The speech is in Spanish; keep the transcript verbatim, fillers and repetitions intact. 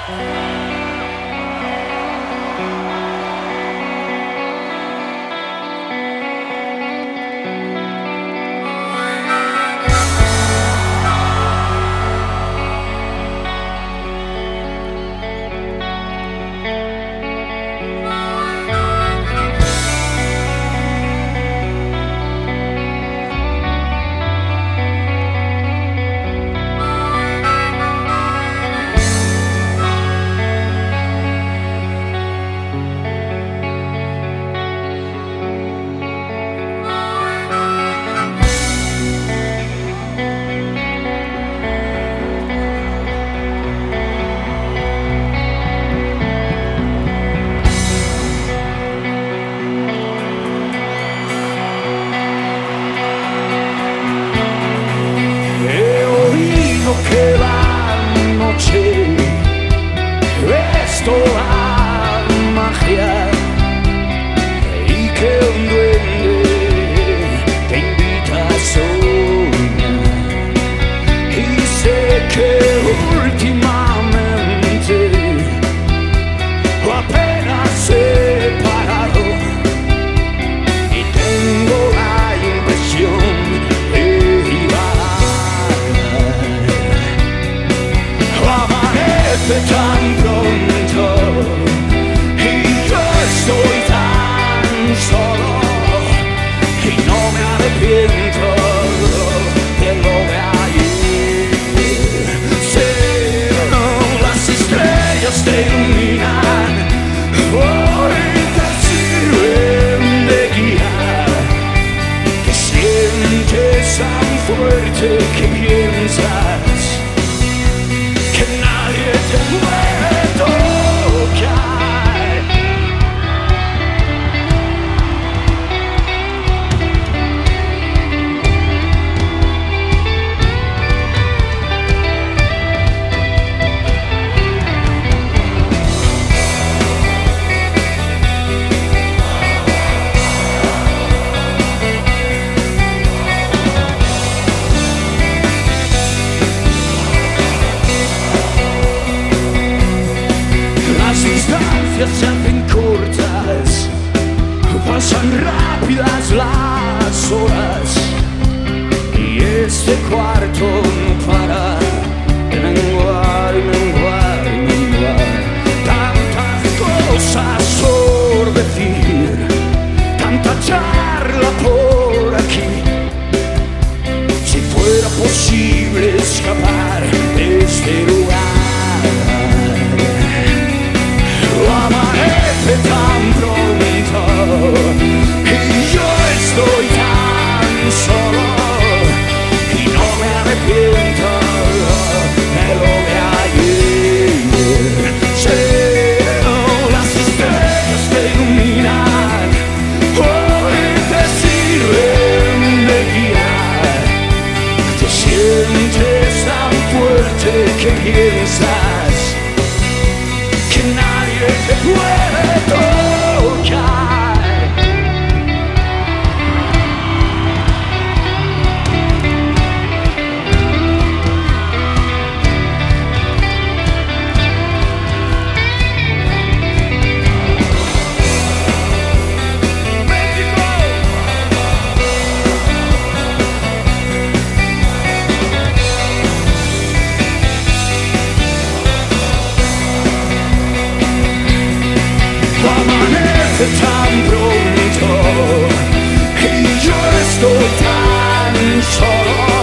Que la noche es toda magia y que un duende te invita a soñar. Y sé que últimamente apenas se parado y tengo la impresión de divagar. Tan pronto y yo estoy tan solo y no me arrepiento de lo de ayer. Sé, las estrellas te iluminan, hoy te sirven de guía, que sientes tan fuerte que piensas te puede tocar. Se hacen cortas, pasan rápidas las horas y este cuarto no para de menguar y menguar y menguar. Tantas cosas por decir, tanta charla por aquí. Si fuera posible escapar de este lugar. Amanece tan pronto y yo estoy tan solo y no me arrepiento de lo de ayer. Sé, las estrellas te iluminan, hoy te sirven de guía, te sientes tan fuerte que piensas que nadie te puede tocar. Amanece tan pronto y yo estoy tan solo.